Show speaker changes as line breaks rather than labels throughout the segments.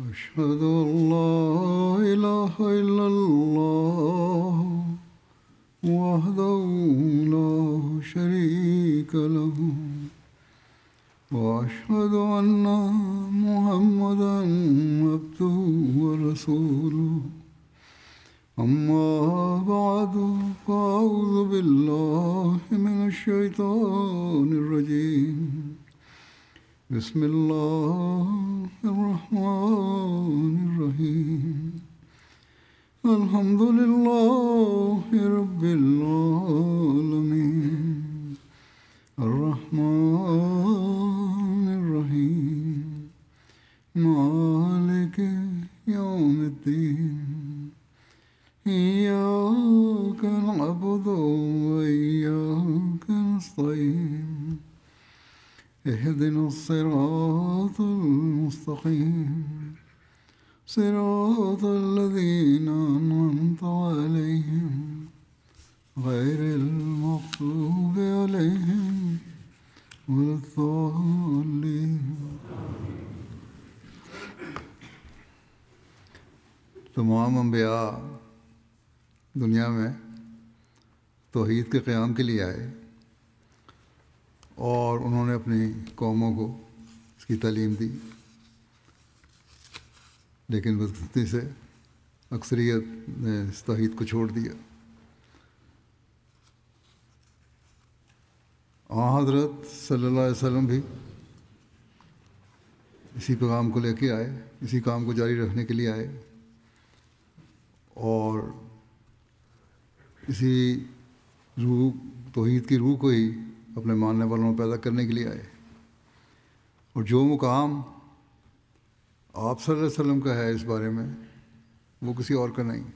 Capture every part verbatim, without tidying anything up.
أشهد أن لا إله إلا الله وحده لا شريك له وأشهد أن محمدا عبده ورسوله أما بعد فأعوذ بالله من الشيطان الرجيم بسم الله الرحمن الرحيم الحمد لله رب العالمين الرحمن الرحيم مالك يوم الدين إياك نعبد وإياك نستعين اهدنا الصراط المستقيم صراط الذين أنعمت عليهم غير المغضوب عليهم ولا الضالين. تمام انبیاء دنیا میں توحید کے قیام کے لیے آئے اور انہوں نے اپنی قوموں کو اس کی تعلیم دی، لیکن بدقسمتی سے اکثریت نے اس توحید کو چھوڑ دیا۔ آن حضرت صلی اللہ علیہ وسلم بھی اسی پیغام کو لے کے آئے، اسی کام کو جاری رکھنے کے لیے آئے اور اسی روح توحید کی روح کو ہی اپنے ماننے والوں میں پیدا کرنے کے لیے آئے، اور جو مقام آپ صلی اللہ علیہ وسلم کا ہے اس بارے میں وہ کسی اور کا نہیں۔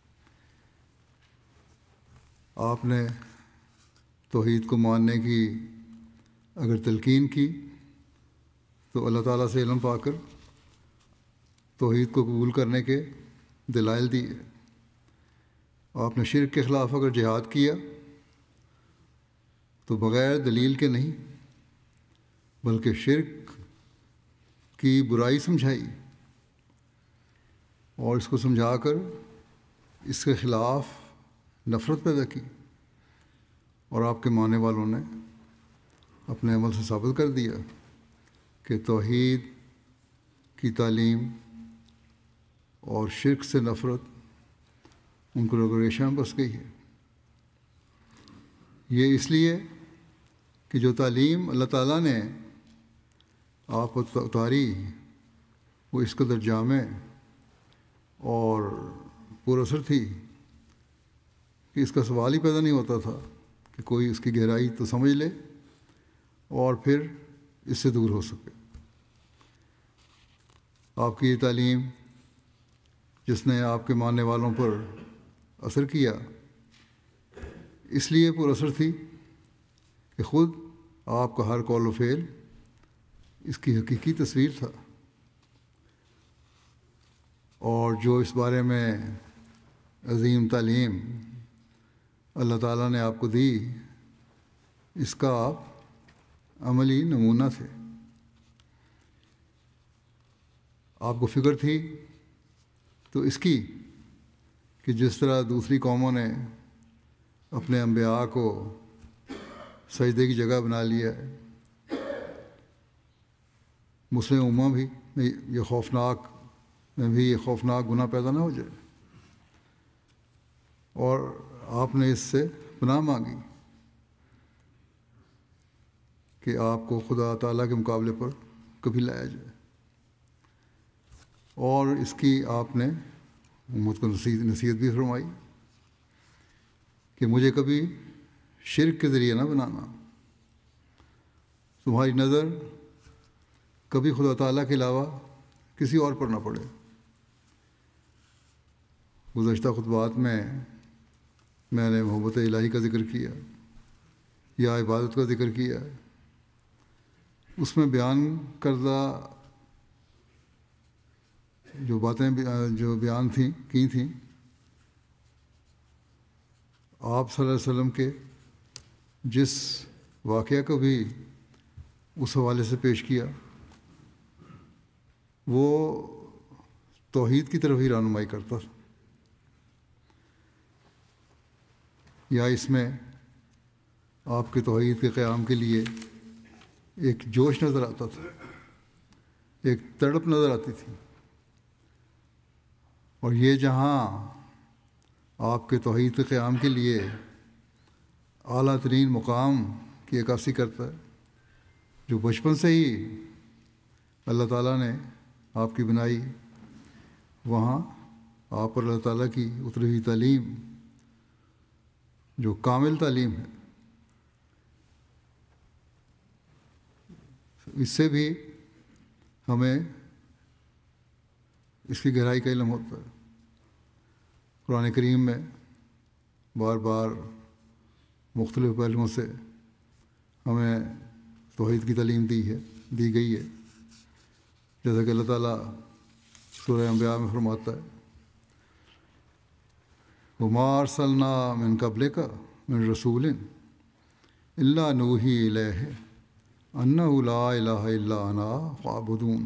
آپ نے توحید کو ماننے کی اگر تلقین کی تو اللہ تعالیٰ سے علم پا کر توحید کو قبول کرنے کے دلائل دیے۔ آپ نے شرک کے خلاف اگر جہاد کیا تو بغیر دلیل کے نہیں، بلکہ شرک کی برائی سمجھائی اور اس کو سمجھا کر اس کے خلاف نفرت پیدا کی، اور آپ کے ماننے والوں نے اپنے عمل سے ثابت کر دیا کہ توحید کی تعلیم اور شرک سے نفرت ان کو رگ و ریشہ میں بس گئی ہے۔ یہ اس لیے کہ جو تعلیم اللہ تعالیٰ نے آپ کو اتاری وہ اس قدر جامع اور پر اثر تھی کہ اس کا سوال ہی پیدا نہیں ہوتا تھا کہ کوئی اس کی گہرائی تو سمجھ لے اور پھر اس سے دور ہو سکے۔ آپ کی یہ تعلیم جس نے آپ کے ماننے والوں پر اثر کیا اس لیے پر اثر تھی کہ خود آپ کا ہر قول و فعل اس کی حقیقی تصویر تھا، اور جو اس بارے میں عظیم تعلیم اللہ تعالیٰ نے آپ کو دی اس کا آپ عملی نمونہ تھے۔ آپ کو فکر تھی تو اس کی کہ جس طرح دوسری قوموں نے اپنے انبیاء کو سجدے کی جگہ بنا لیا ہے، مسلم امہ بھی یہ خوفناک میں بھی یہ خوفناک گناہ پیدا نہ ہو جائے، اور آپ نے اس سے پناہ مانگی کہ آپ کو خدا تعالیٰ کے مقابلے پر کبھی لایا جائے، اور اس کی آپ نے امت کو نصیحت بھی فرمائی کہ مجھے کبھی شرک کے ذریعے نہ بنانا، تمہاری نظر کبھی خدا تعالیٰ کے علاوہ کسی اور پر نہ پڑے۔ گزشتہ خطبات میں میں نے محبت الہی کا ذکر کیا یا عبادت کا ذکر کیا، اس میں بیان کردہ جو باتیں جو بیان تھیں کی تھیں آپ صلی اللہ علیہ وسلم کے جس واقعہ کو بھی اس حوالے سے پیش کیا وہ توحید کی طرف ہی رہنمائی کرتا تھا، یا اس میں آپ کے توحید کے قیام کے لیے ایک جوش نظر آتا تھا، ایک تڑپ نظر آتی تھی. اور یہ جہاں آپ کے توحید کے قیام کے لیے اعلیٰ ترین مقام کی عکاسی کرتا ہے، جو بچپن سے ہی اللہ تعالیٰ نے آپ کی بنائی، وہاں آپ پر اللہ تعالیٰ کی اتری ہوئی تعلیم جو کامل تعلیم ہے، اس سے بھی ہمیں اس کی گہرائی کا علم ہوتا ہے. قرآن کریم میں بار بار مختلف پہلوؤں سے ہمیں توحید کی تعلیم دی ہے دی گئی ہے، جیسا کہ اللہ تعالیٰ سورہ انبیاء میں فرماتا ہے، وَمَا أَرْسَلْنَا مِن قَبْلِكَ مِن رَسُولٍ إِلَّا نُوحِي إِلَيْهِ أَنَّهُ لَا إِلَٰهَ إِلَّا أَنَا فَاعْبُدُونِ.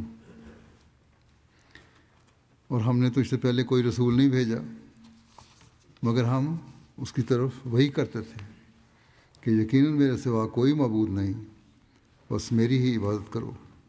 اور ہم نے تو اس سے پہلے کوئی رسول نہیں بھیجا مگر ہم اس کی طرف وہی کرتے تھے کہ یقیناً میرے سوا کوئی معبود نہیں، بس میری ہی عبادت کرو.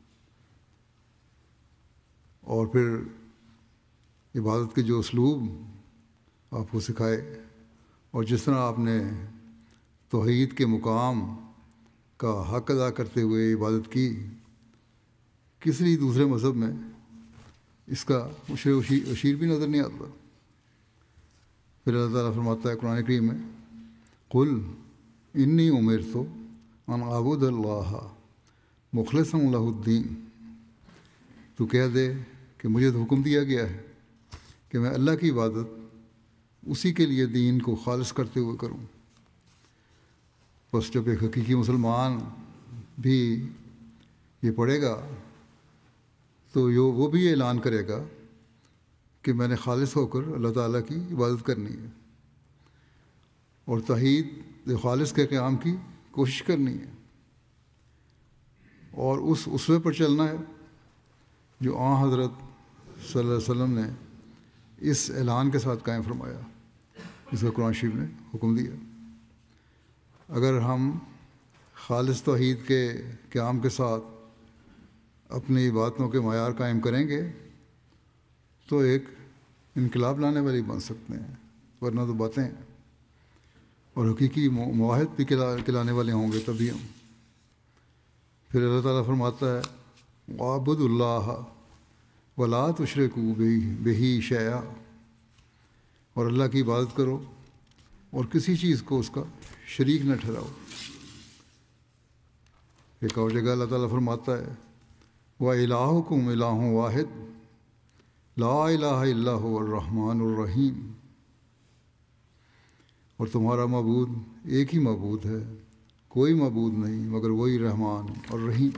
اور پھر عبادت کے جو اسلوب آپ کو سکھائے اور جس طرح آپ نے توحید کے مقام کا حق ادا کرتے ہوئے عبادت کی، کسی دوسرے مذہب میں اس کا اشر اشیر بھی نظر نہیں آتا. پھر اللہ تعالیٰ فرماتا ہے قرآن کریم میں، قل انی امرت ان اعبد اللہ مخلصا لہ الدین. تو کہہ دے کہ مجھے تو حکم دیا گیا ہے کہ میں اللہ کی عبادت اسی کے لیے دین کو خالص کرتے ہوئے کروں. بس جب ایک حقیقی مسلمان بھی یہ پڑھے گا تو یہ وہ بھی اعلان کرے گا کہ میں نے خالص ہو کر اللہ تعالیٰ کی عبادت کرنی ہے اور توحید خالص کے قیام کی کوشش کرنی ہے، اور اس اسوے پر چلنا ہے جو آن حضرت صلی اللہ علیہ وسلم نے اس اعلان کے ساتھ قائم فرمایا، جس کا قرآن شریف نے حکم دیا. اگر ہم خالص توحید کے قیام کے ساتھ اپنی عبادتوں کے معیار قائم کریں گے تو ایک انقلاب لانے والے بن سکتے ہیں، ورنہ تو باتیں ہیں. اور حقیقی معاہد بھی کلانے والے ہوں گے تبھی ہم. پھر اللہ تعالیٰ فرماتا ہے، وَاعْبُدُوا اللَّهَ وَلَا تُشْرِكُوا بِهِ شَيْئًا. اور اللہ کی عبادت کرو اور کسی چیز کو اس کا شریک نہ ٹھہراؤ. ایک اور جگہ اللہ تعالیٰ فرماتا ہے، وَإِلَٰهُكُمْ إِلَٰهٌ وَاحِدٌ لَا إِلَٰهَ إِلَّا هُوَ الرَّحْمَٰنُ الرَّحِيمُ. اور تمہارا معبود ایک ہی معبود ہے، کوئی معبود نہیں مگر وہی رحمان اور رحیم.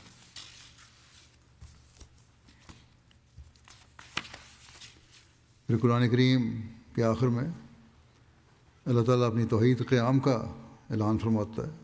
پھر قرآن کریم کے آخر میں اللہ تعالیٰ اپنی توحید قیام کا اعلان فرماتا ہے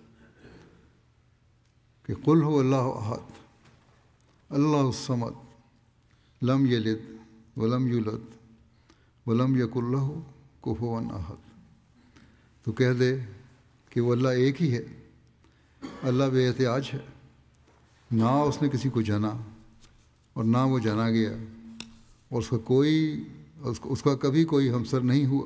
کہ قل هو اللہ احد اللہ الصمد لم یلد ولم یولد ولم یکن لہ کفوا احد. تو کہہ دے کہ وہ اللہ ایک ہی ہے، اللہ بے احتیاج ہے، نہ اس نے کسی کو جانا اور نہ وہ جانا گیا، اور اس کا کوئی اس کا کبھی کوئی ہمسر نہیں ہوا.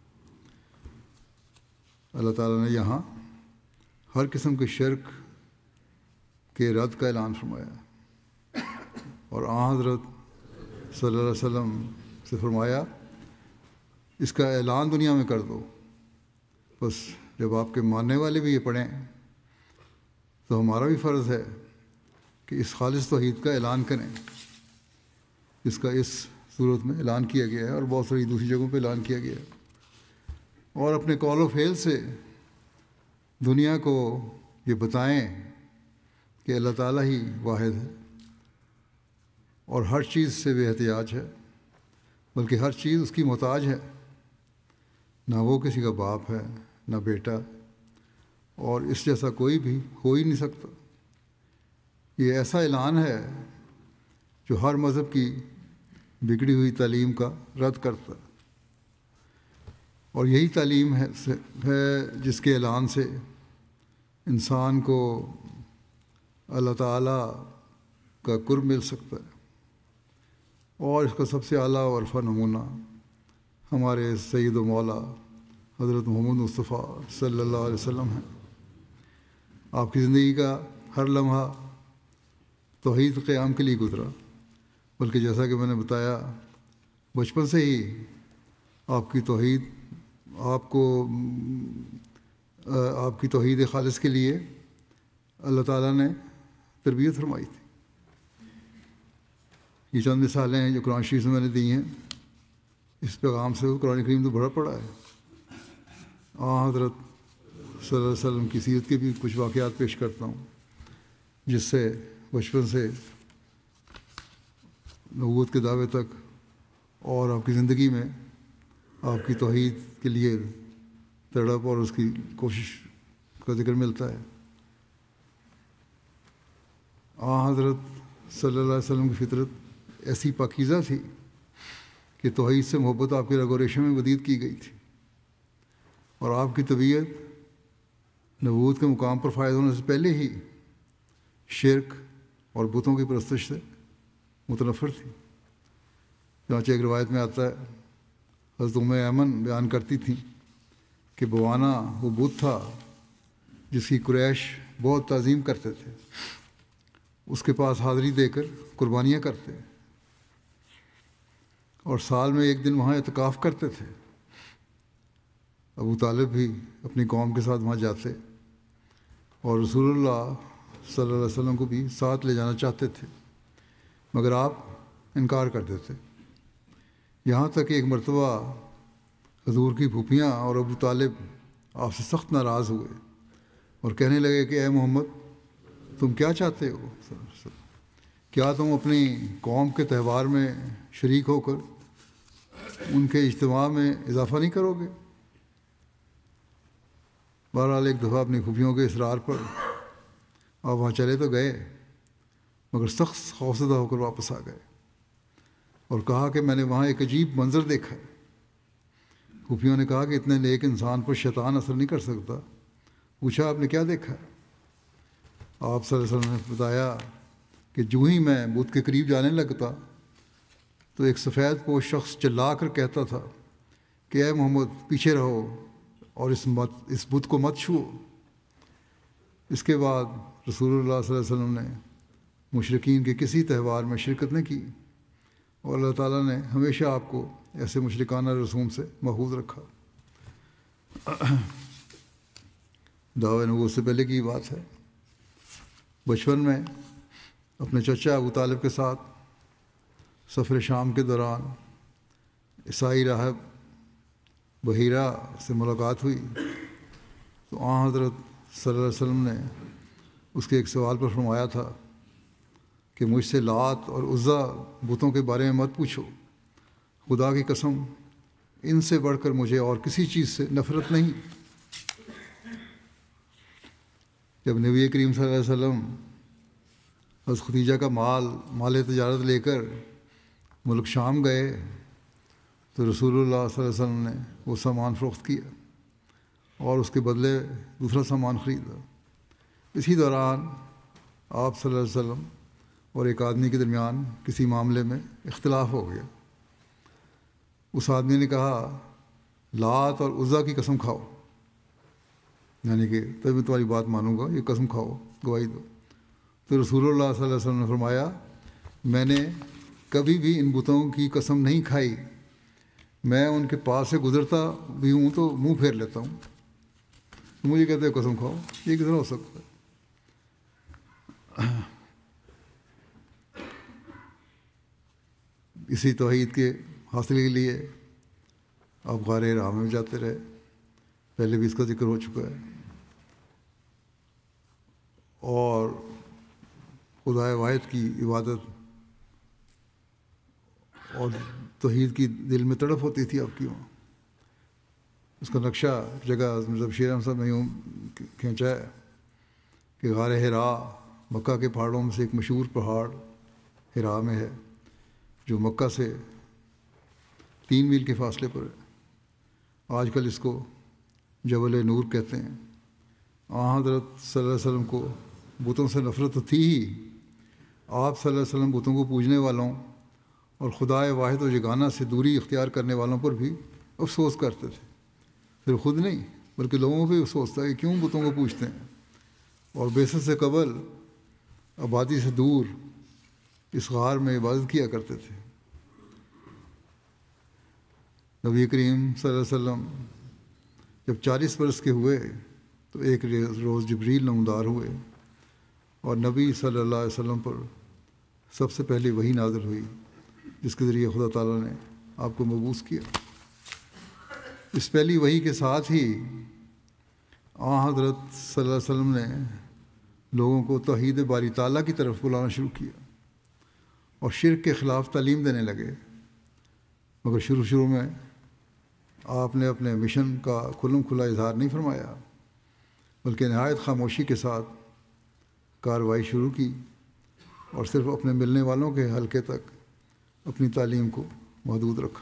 اللہ تعالیٰ نے یہاں ہر قسم کے شرک کے رد کا اعلان فرمایا، اور آن حضرت صلی اللہ علیہ وسلم سے فرمایا اس کا اعلان دنیا میں کر دو. بس جب آپ کے ماننے والے بھی یہ پڑھیں تو ہمارا بھی فرض ہے کہ اس خالص توحید کا اعلان کریں، جس کا اس صورت میں اعلان کیا گیا ہے اور بہت ساری دوسری جگہوں پہ اعلان کیا گیا ہے. اور اپنے قول و فعل سے دنیا کو یہ بتائیں کہ اللہ تعالیٰ ہی واحد ہے اور ہر چیز سے بے احتیاج ہے، بلکہ ہر چیز اس کی محتاج ہے. نہ وہ کسی کا باپ ہے نہ بیٹا، اور اس جیسا کوئی بھی ہو ہی نہیں سکتا. یہ ایسا اعلان ہے جو ہر مذہب کی بگڑی ہوئی تعلیم کا رد کرتا ہے، اور یہی تعلیم ہے ہے جس کے اعلان سے انسان کو اللہ تعالیٰ کا قرب مل سکتا ہے، اور اس کا سب سے اعلیٰ اور عرفہ نمونہ ہمارے سید و مولا حضرت محمد مصطفیٰ صلی اللہ علیہ وسلم ہیں۔ آپ کی زندگی کا ہر لمحہ توحید قیام کے لیے گزرا، بلکہ جیسا کہ میں نے بتایا بچپن سے ہی آپ کی توحید آپ کو آپ کی توحید خالص کے لیے اللہ تعالیٰ نے تربیت فرمائی تھی۔ یہ چند مثالیں ہیں جو قرآن شریف سے میں نے دی ہیں۔ اس پیغام سے قرآن کریم تو بڑا پڑا ہے۔ آن حضرت صلی اللہ علیہ وسلم کی سیرت کے بھی کچھ واقعات پیش کرتا ہوں، جس سے بچپن سے نبوت کے دعوے تک اور آپ کی زندگی میں آپ کی توحید کے لیے تڑپ اور اس کی کوشش کا ذکر ملتا ہے۔ آن حضرت صلی اللہ علیہ وسلم کی فطرت ایسی پاکیزہ تھی کہ توحید سے محبت آپ کے رگ و ریشے میں بدید کی گئی تھی، اور آپ کی طبیعت نبوت کے مقام پر فائز ہونے سے پہلے ہی شرک اور بتوں کی پرستش سے متنفر تھی۔ چنانچہ ایک روایت میں آتا ہے، حضرت ام ایمن بیان کرتی تھیں کہ بوانا وہ بت تھا جس کی قریش بہت تعظیم کرتے تھے، اس کے پاس حاضری دے کر قربانیاں کرتے اور سال میں ایک دن وہاں اعتکاف کرتے تھے۔ ابو طالب بھی اپنی قوم کے ساتھ وہاں جاتے اور رسول اللہ صلی اللہ علیہ وسلم کو بھی ساتھ لے جانا چاہتے تھے، مگر آپ انکار کر دیتے۔ یہاں تک کہ ایک مرتبہ حضور کی پھوپھیاں اور ابو طالب آپ سے سخت ناراض ہوئے اور کہنے لگے کہ اے محمد، تم کیا چاہتے ہو؟ کیا تم اپنی قوم کے تہوار میں شریک ہو کر ان کے اجتماع میں اضافہ نہیں کرو گے؟ بہرحال ایک دفعہ اپنی پھوپھیوں کے اصرار پر آپ وہاں چلے تو گئے، مگر سخت خوفزدہ ہو کر واپس آ گئے اور کہا کہ میں نے وہاں ایک عجیب منظر دیکھا ہے۔ پھوپھیوں نے کہا کہ اتنے نیک انسان پر شیطان اثر نہیں کر سکتا۔ پوچھا آپ نے کیا دیکھا؟ آپ صلی اللہ علیہ وسلم نے بتایا کہ جو ہی میں بت کے قریب جانے لگتا تو ایک سفید پوش شخص چلا کر کہتا تھا کہ اے محمد پیچھے رہو اور اس مت اس بت کو مت چھوؤ۔ اس کے بعد رسول اللہ صلی اللہ علیہ وسلم نے مشرکین کے کسی تہوار میں شرکت نہ کی، اور اللہ تعالیٰ نے ہمیشہ آپ کو ایسے مشرکانہ رسوم سے محفوظ رکھا۔ دعوی نبوت سے پہلے کی بات ہے۔ بچپن میں اپنے چچا ابو طالب کے ساتھ سفر شام کے دوران عیسائی راہب بحیرہ سے ملاقات ہوئی تو آن حضرت صلی اللہ علیہ وسلم نے اس کے ایک سوال پر فرمایا تھا کہ مجھ سے لات اور عزا بتوں کے بارے میں مت پوچھو، خدا کی قسم ان سے بڑھ کر مجھے اور کسی چیز سے نفرت نہیں۔ جب نبی کریم صلی اللہ علیہ وسلم حضرت ختیجہ کا مال مال تجارت لے کر ملک شام گئے تو رسول اللہ صلی اللہ علیہ وسلم نے وہ سامان فروخت کیا اور اس کے بدلے دوسرا سامان خریدا۔ اسی دوران آپ صلی اللہ علیہ وسلم اور ایک آدمی کے درمیان کسی معاملے میں اختلاف ہو گیا۔ اس آدمی نے کہا لات اور عزا کی قسم کھاؤ، یعنی کہ تب میں تمہاری بات مانوں گا، یہ قسم کھاؤ، گواہی دو۔ تو رسول اللہ صلی اللہ علیہ وسلم نے فرمایا میں نے کبھی بھی ان بتوں کی قسم نہیں کھائی، میں ان کے پاس سے گزرتا بھی ہوں تو منہ پھیر لیتا ہوں، مجھے کہتے ہیں قسم کھاؤ، یہ کس طرح ہو سکتا ہے؟ اسی توحید کے حاصل کے لیے آپ غار حرا میں جاتے رہے، پہلے بھی اس کا ذکر ہو چکا ہے، اور خدا واحد کی عبادت اور توحید کی دل میں تڑپ ہوتی تھی آپ کی وہاں۔ اس کا نقشہ جگہ مرزا بشیر احمد صاحب نے یوں کھینچا ہے کہ غار حرا مکہ کے پہاڑوں میں سے ایک مشہور پہاڑ حرا میں ہے، جو مکہ سے تین میل کے فاصلے پر ہے۔ آج کل اس کو جبل نور کہتے ہیں۔ آن حضرت صلی اللہ علیہ وسلم کو بتوں سے نفرت تو تھی ہی، آپ صلی اللہ علیہ وسلم بتوں کو پوجنے والوں اور خدائے واحد و یگانہ سے دوری اختیار کرنے والوں پر بھی افسوس کرتے تھے۔ پھر خود نہیں بلکہ لوگوں کو بھی افسوس تھا کہ کیوں بتوں کو پوجتے ہیں، اور بعثت سے قبل آبادی سے دور اس غار میں عبادت کیا کرتے تھے۔ نبی کریم صلی اللہ علیہ وسلم جب چالیس برس کے ہوئے تو ایک روز جبریل نمودار ہوئے اور نبی صلی اللہ علیہ وسلم پر سب سے پہلے وحی نازل ہوئی، جس کے ذریعے خدا تعالیٰ نے آپ کو مبعوث کیا۔ اس پہلی وحی کے ساتھ ہی آن حضرت صلی اللہ علیہ وسلم نے لوگوں کو توحید باری تعالیٰ کی طرف بلانا شروع کیا اور شرک کے خلاف تعلیم دینے لگے، مگر شروع شروع میں آپ نے اپنے مشن کا کھلم کھلا اظہار نہیں فرمایا، بلکہ نہایت خاموشی کے ساتھ کارروائی شروع کی اور صرف اپنے ملنے والوں کے حلقے تک اپنی تعلیم کو محدود رکھا۔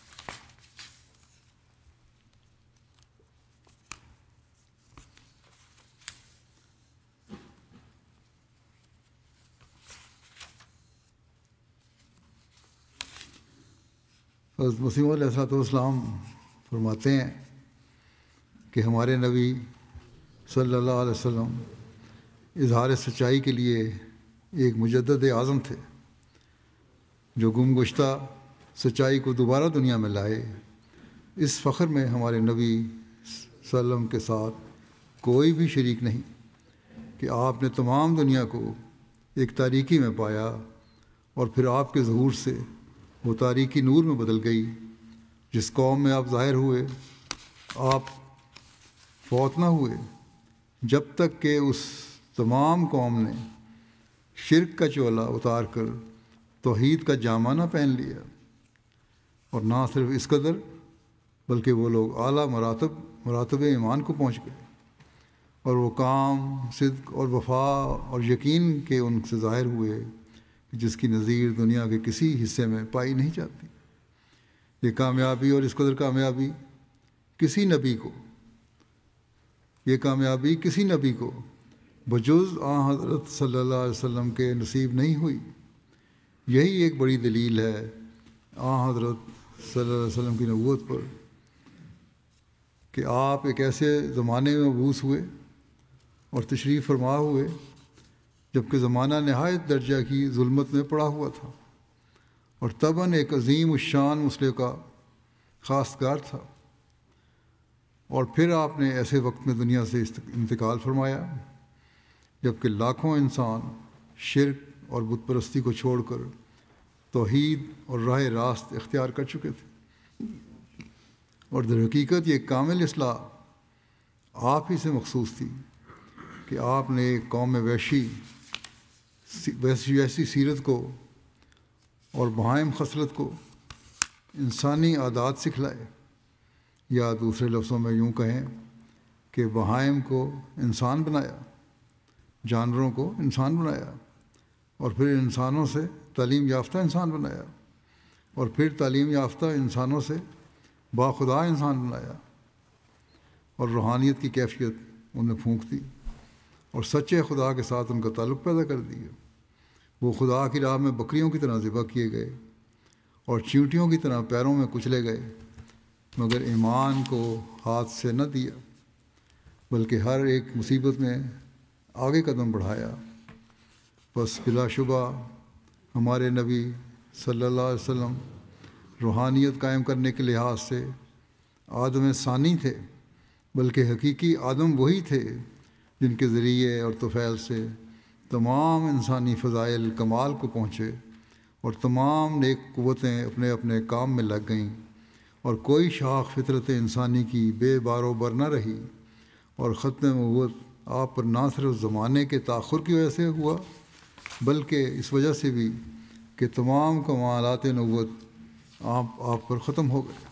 حضرت مسیح علیہ الصلوۃ والسلام فرماتے ہیں کہ ہمارے نبی صلی اللہ علیہ وسلم اظہار سچائی کے لیے ایک مجدد اعظم تھے جو گم گشتہ سچائی کو دوبارہ دنیا میں لائے۔ اس فخر میں ہمارے نبی صلی اللہ علیہ وسلم کے ساتھ کوئی بھی شریک نہیں کہ آپ نے تمام دنیا کو ایک تاریکی میں پایا اور پھر آپ کے ظہور سے وہ تاریکی نور میں بدل گئی۔ جس قوم میں آپ ظاہر ہوئے آپ فوت نہ ہوئے جب تک کہ اس تمام قوم نے شرک کا چولا اتار کر توحید کا جامہ نہ پہن لیا، اور نہ صرف اس قدر بلکہ وہ لوگ اعلیٰ مراتب مراتب ایمان کو پہنچ گئے، اور وہ کام صدق اور وفا اور یقین کے ان سے ظاہر ہوئے جس کی نظیر دنیا کے کسی حصے میں پائی نہیں جاتی۔ یہ کامیابی اور اس قدر کامیابی کسی نبی کو یہ کامیابی کسی نبی کو بجز آن حضرت صلی اللہ علیہ وسلم کے نصیب نہیں ہوئی۔ یہی ایک بڑی دلیل ہے آن حضرت صلی اللہ علیہ وسلم کی نبوت پر کہ آپ ایک ایسے زمانے میں مبعوث ہوئے اور تشریف فرما ہوئے جب کہ زمانہ نہایت درجہ کی ظلمت میں پڑا ہوا تھا، اور طبعاً ایک عظیم الشان مسئلے کا خاص کار تھا، اور پھر آپ نے ایسے وقت میں دنیا سے انتقال فرمایا جب کہ لاکھوں انسان شرک اور بت پرستی کو چھوڑ کر توحید اور راہ راست اختیار کر چکے تھے، اور در حقیقت یہ کامل اصلاح آپ ہی سے مخصوص تھی کہ آپ نے ایک قوم وحشی ویسی ویسی سیرت کو اور بہائم خصلت کو انسانی عادات سکھلائے، یا دوسرے لفظوں میں یوں کہیں کہ بہائم کو انسان بنایا، جانوروں کو انسان بنایا، اور پھر انسانوں سے تعلیم یافتہ انسان بنایا، اور پھر تعلیم یافتہ انسانوں سے باخدا انسان بنایا، اور روحانیت کی کیفیت انہیں پھونک دی اور سچے خدا کے ساتھ ان کا تعلق پیدا کر دیا۔ وہ خدا کی راہ میں بکریوں کی طرح ذبح کیے گئے اور چیونٹیوں کی طرح پیروں میں کچلے گئے، مگر ایمان کو ہاتھ سے نہ دیا بلکہ ہر ایک مصیبت میں آگے قدم بڑھایا۔ بس بلا شبہ ہمارے نبی صلی اللہ علیہ وسلم روحانیت قائم کرنے کے لحاظ سے آدم ثانی تھے، بلکہ حقیقی آدم وہی تھے جن کے ذریعے اور طفیل سے تمام انسانی فضائل کمال کو پہنچے اور تمام نیک قوتیں اپنے اپنے کام میں لگ گئیں، اور کوئی شاخ فطرت انسانی کی بے بار و بر نہ رہی، اور ختم نبوت آپ پر نہ صرف زمانے کے تاخر کی وجہ سے ہوا بلکہ اس وجہ سے بھی کہ تمام کمالات نبوت آپ آپ پر ختم ہو گئے۔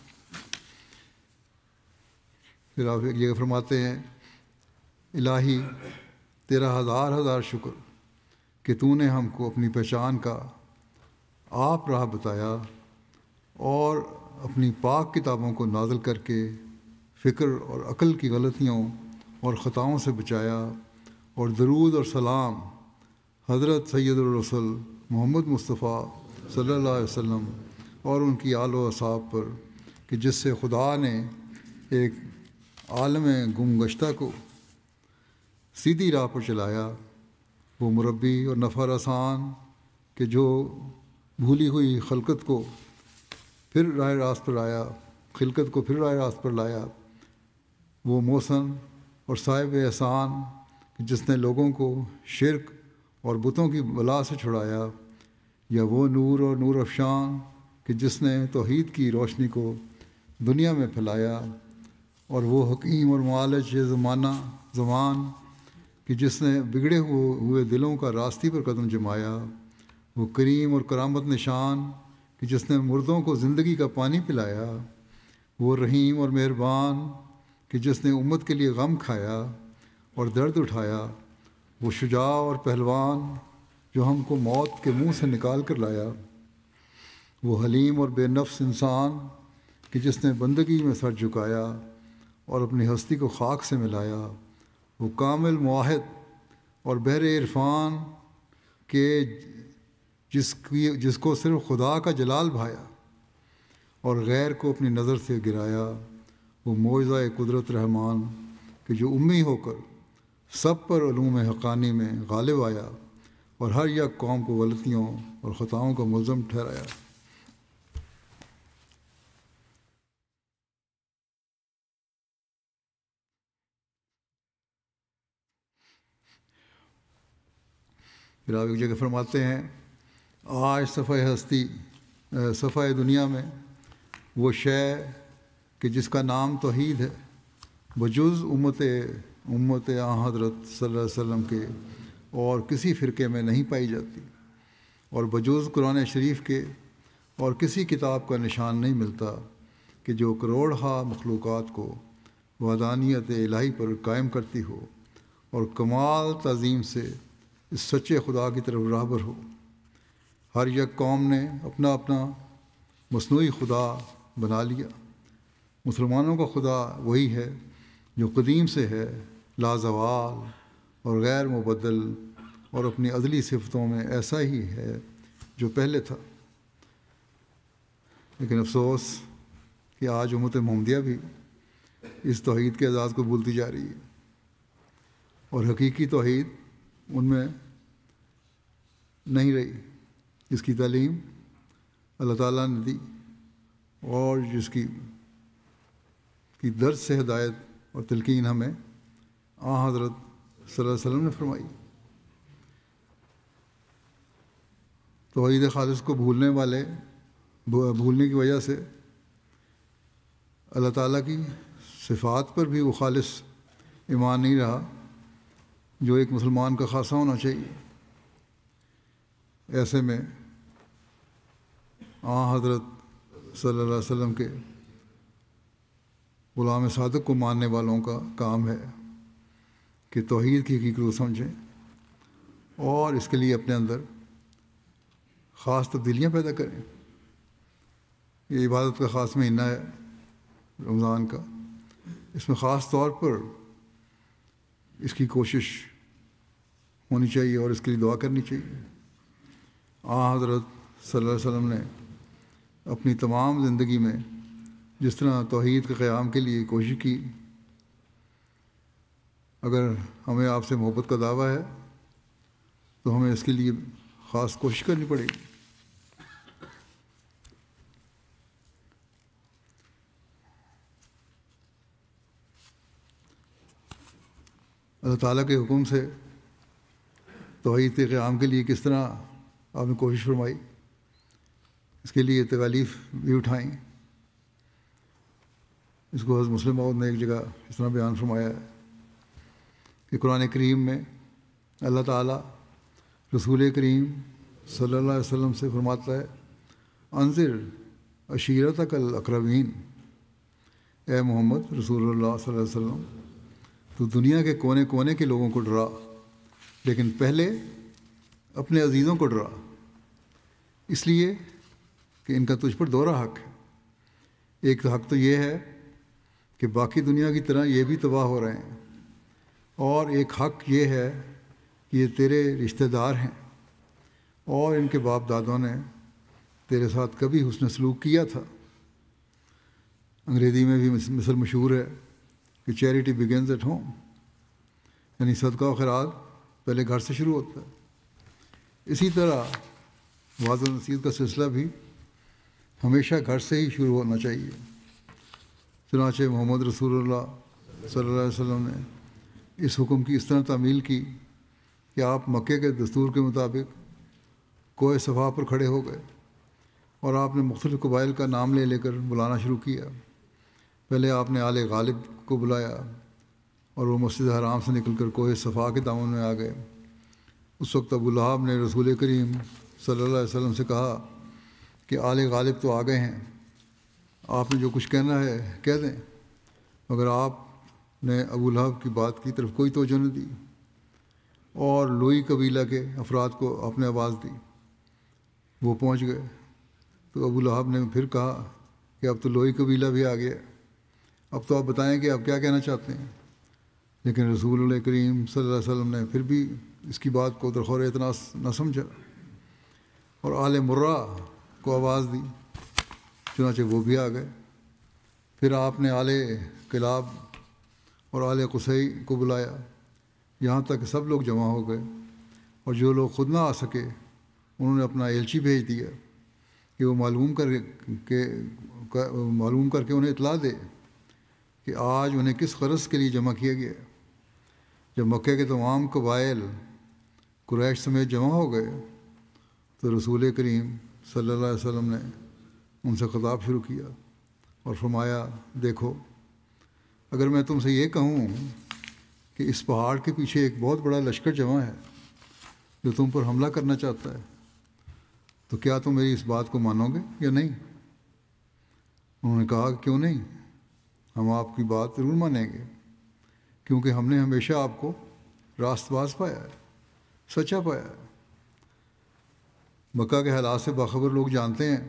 پھر آپ یہ فرماتے ہیں، الہی تیرا ہزار ہزار شکر کہ تو نے ہم کو اپنی پہچان کا آپ راہ بتایا اور اپنی پاک کتابوں کو نازل کر کے فکر اور عقل کی غلطیوں اور خطاؤں سے بچایا، اور درود اور سلام حضرت سید الرسل محمد مصطفیٰ صلی اللہ علیہ وسلم اور ان کی آل و اصحاب پر کہ جس سے خدا نے ایک عالم گم گشتہ کو سیدھی راہ پر چلایا، وہ مربی اور نفع رسان کہ جو بھولی ہوئی خلقت کو پھر راہ راست پر آیا خلقت کو پھر راہ راست پر لایا، وہ محسن اور صاحب احسان کہ جس نے لوگوں کو شرک اور بتوں کی بلا سے چھڑایا، یا وہ نور اور نور افشان کہ جس نے توحید کی روشنی کو دنیا میں پھیلایا، اور وہ حکیم اور معالج زمانہ زمان کہ جس نے بگڑے ہوئے دلوں کا راستی پر قدم جمایا، وہ کریم اور کرامت نشان کہ جس نے مردوں کو زندگی کا پانی پلایا، وہ رحیم اور مہربان کہ جس نے امت کے لیے غم کھایا اور درد اٹھایا، وہ شجاع اور پہلوان جو ہم کو موت کے منہ سے نکال کر لایا، وہ حلیم اور بے نفس انسان کہ جس نے بندگی میں سر جھکایا اور اپنی ہستی کو خاک سے ملایا، وہ کامل معاہد اور بحر عرفان کہ جس کی جس کو صرف خدا کا جلال بھایا اور غیر کو اپنی نظر سے گرایا، وہ معجزہ قدرت رحمان کہ جو امی ہو کر سب پر علوم حقانی میں غالب آیا اور ہر یک قوم کو غلطیوں اور خطاؤں کا ملزم ٹھہرایا۔ پھر آپ ایک جگہ فرماتے ہیں، آج صفحہ ہستی صفحہ دنیا میں وہ شے کہ جس کا نام توحید ہے بجز امت امت آن حضرت صلی اللہ علیہ وسلم کے اور کسی فرقے میں نہیں پائی جاتی، اور بجز قرآن شریف کے اور کسی کتاب کا نشان نہیں ملتا کہ جو کروڑ ہا مخلوقات کو وحدانیت الہی پر قائم کرتی ہو اور کمال تعظیم سے اس سچے خدا کی طرف راہبر ہو۔ ہر یک قوم نے اپنا اپنا مصنوعی خدا بنا لیا۔ مسلمانوں کا خدا وہی ہے جو قدیم سے ہے، لازوال اور غیر مبدل، اور اپنی عدلی صفتوں میں ایسا ہی ہے جو پہلے تھا۔ لیکن افسوس کہ آج امت محمدیہ بھی اس توحید کے اعزاز کو بھولتی جا رہی ہے، اور حقیقی توحید ان میں نہیں رہی، جس کی تعلیم اللہ تعالیٰ نے دی اور جس کی کی درد سے ہدایت اور تلقین ہمیں آن حضرت صلی اللہ علیہ وسلم نے فرمائی۔ توحید خالص کو بھولنے والے بھولنے کی وجہ سے اللہ تعالیٰ کی صفات پر بھی وہ خالص ایمان نہیں رہا جو ایک مسلمان کا خاصہ ہونا چاہیے۔ ایسے میں آن حضرت صلی اللہ علیہ وسلم کے غلام صادق کو ماننے والوں کا کام ہے کہ توحید کی حقیقت کو سمجھیں اور اس کے لیے اپنے اندر خاص تبدیلیاں پیدا کریں۔ یہ عبادت کا خاص مہینہ ہے رمضان کا، اس میں خاص طور پر اس کی کوشش ہونی چاہیے اور اس کے لیے دعا کرنی چاہیے۔ آن حضرت صلی اللہ علیہ وسلم نے اپنی تمام زندگی میں جس طرح توحید کے قیام کے لیے کوشش کی، اگر ہمیں آپ سے محبت کا دعویٰ ہے تو ہمیں اس کے لیے خاص کوشش کرنی پڑے گی۔ اللہ تعالیٰ کے حکم سے توحید کے قیام کے لیے کس طرح آپ نے کوشش فرمائی، اس کے لیے تکالیف بھی اٹھائیں۔ اس کو حضرت مسلم موعود نے ایک جگہ اس طرح بیان فرمایا ہے کہ قرآن کریم میں اللہ تعالیٰ رسول کریم صلی اللہ علیہ وسلم سے فرماتا ہے، انذر عشیرتک الاقربین، اے محمد رسول اللہ صلی اللہ علیہ وسلم تو دنیا کے کونے کونے کے لوگوں کو ڈرا، لیکن پہلے اپنے عزیزوں کو ڈرا۔ اس لیے کہ ان کا تجھ پر دوہرا حق ہے. ایک حق تو یہ ہے کہ باقی دنیا کی طرح یہ بھی تباہ ہو رہے ہیں، اور ایک حق یہ ہے کہ یہ تیرے رشتہ دار ہیں اور ان کے باپ دادوں نے تیرے ساتھ کبھی حسن سلوک کیا تھا. انگریزی میں بھی مثل مشہور ہے کہ چیریٹی بگنز ایٹ ہوم، یعنی صدقہ و خیرات پہلے گھر سے شروع ہوتا ہے. اسی طرح وعظ و نصیحت کا سلسلہ بھی ہمیشہ گھر سے ہی شروع ہونا چاہیے. چنانچہ محمد رسول اللہ صلی اللہ علیہ وسلم نے اس حکم کی اس طرح تعمیل کی کہ آپ مکے کے دستور کے مطابق کوہ صفا پر کھڑے ہو گئے اور آپ نے مختلف قبائل کا نام لے لے کر بلانا شروع کیا. پہلے آپ نے آل غالب کو بلایا اور وہ مسجد حرام سے نکل کر کوہ صفا کے دامن میں آ گئے. اس وقت ابو لہب نے رسول کریم صلی اللہ علیہ وسلم سے کہا کہ آل غالب تو آ گئے ہیں، آپ نے جو کچھ کہنا ہے کہہ دیں. مگر آپ نے ابو لہب کی بات کی طرف کوئی توجہ نہ دی اور لوئی قبیلہ کے افراد کو آپ نے آواز دی. وہ پہنچ گئے تو ابو لہب نے پھر کہا کہ اب تو لوئی قبیلہ بھی آ گیا، اب تو آپ بتائیں کہ آپ کیا کہنا چاہتے ہیں. لیکن رسول اللہ کریم صلی اللہ علیہ وسلم نے پھر بھی اس کی بات کو درخور اعتراض نہ سمجھا اور آل مرہ کو آواز دی. چنانچہ وہ بھی آ گئے. پھر آپ نے آل کلاب اور آل قصی کو بلایا، یہاں تک کہ سب لوگ جمع ہو گئے، اور جو لوگ خود نہ آ سکے انہوں نے اپنا ایلچی بھیج دیا کہ وہ معلوم کر کے معلوم کر کے انہیں اطلاع دے کہ آج انہیں کس غرض کے لیے جمع کیا گیا. جب مکے کے تمام قبائل قریش سمیت جمع ہو گئے تو رسول کریم صلی اللہ علیہ وسلم نے ان سے خطاب شروع کیا اور فرمایا، دیکھو، اگر میں تم سے یہ کہوں کہ اس پہاڑ کے پیچھے ایک بہت بڑا لشکر جمع ہے جو تم پر حملہ کرنا چاہتا ہے، تو کیا تم میری اس بات کو مانو گے یا نہیں؟ انہوں نے کہا کہ کیوں نہیں، ہم آپ کی بات ضرور مانیں گے، کیونکہ ہم نے ہمیشہ آپ کو راست باز پایا ہے، سچا پایا ہے. مکہ کے حالات سے باخبر لوگ جانتے ہیں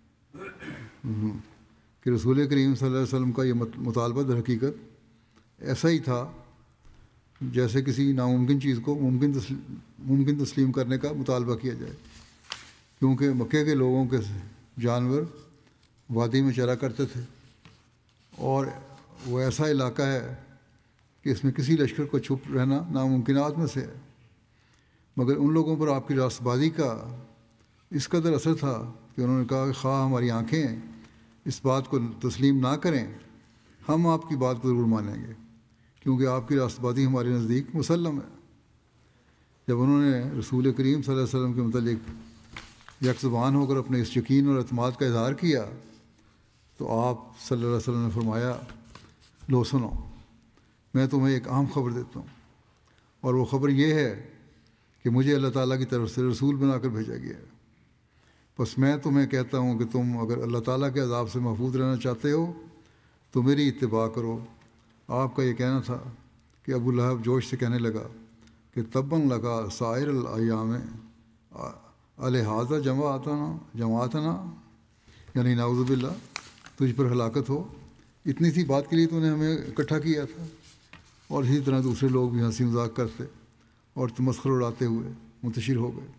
کہ رسول کریم صلی اللہ علیہ وسلم کا یہ مطالبہ در حقیقت ایسا ہی تھا جیسے کسی ناممکن چیز کو ممکن تسلیم ممکن تسلیم کرنے کا مطالبہ کیا جائے، کیونکہ مکے کے لوگوں کے جانور وادی میں چرا کرتے تھے اور وہ ایسا علاقہ ہے کہ اس میں کسی لشکر کو چھپ رہنا ناممکنات میں سے ہے. مگر ان لوگوں پر آپ کی راست بازی کا اس قدر اثر تھا کہ انہوں نے کہا کہ خواہ ہماری آنکھیں اس بات کو تسلیم نہ کریں، ہم آپ کی بات کو ضرور مانیں گے، کیونکہ آپ کی راست بازی ہمارے نزدیک مسلم ہے. جب انہوں نے رسول کریم صلی اللہ علیہ وسلم کے متعلق یک زبان ہو کر اپنے اس یقین اور اعتماد کا اظہار کیا تو آپ صلی اللہ علیہ وسلم نے فرمایا، لو سنو، میں تمہیں ایک اہم خبر دیتا ہوں، اور وہ خبر یہ ہے کہ مجھے اللہ تعالیٰ کی طرف سے رسول بنا کر بھیجا گیا ہے. بس میں تمہیں کہتا ہوں کہ تم اگر اللہ تعالیٰ کے عذاب سے محفوظ رہنا چاہتے ہو تو میری اتباع کرو. آپ کا یہ کہنا تھا کہ ابو لہب جوش سے کہنے لگا کہ تباً لگا سائر الایام الحاظہ جماعتنا جماعتنا، یعنی نعوذ باللہ، تجھ پر ہلاکت ہو، اتنی سی بات کے لیے تو نے ہمیں اکٹھا کیا تھا. اور اسی طرح دوسرے لوگ بھی ہنسی مذاق کرتے اور تمسخر اڑاتے ہوئے منتشر ہو گئے.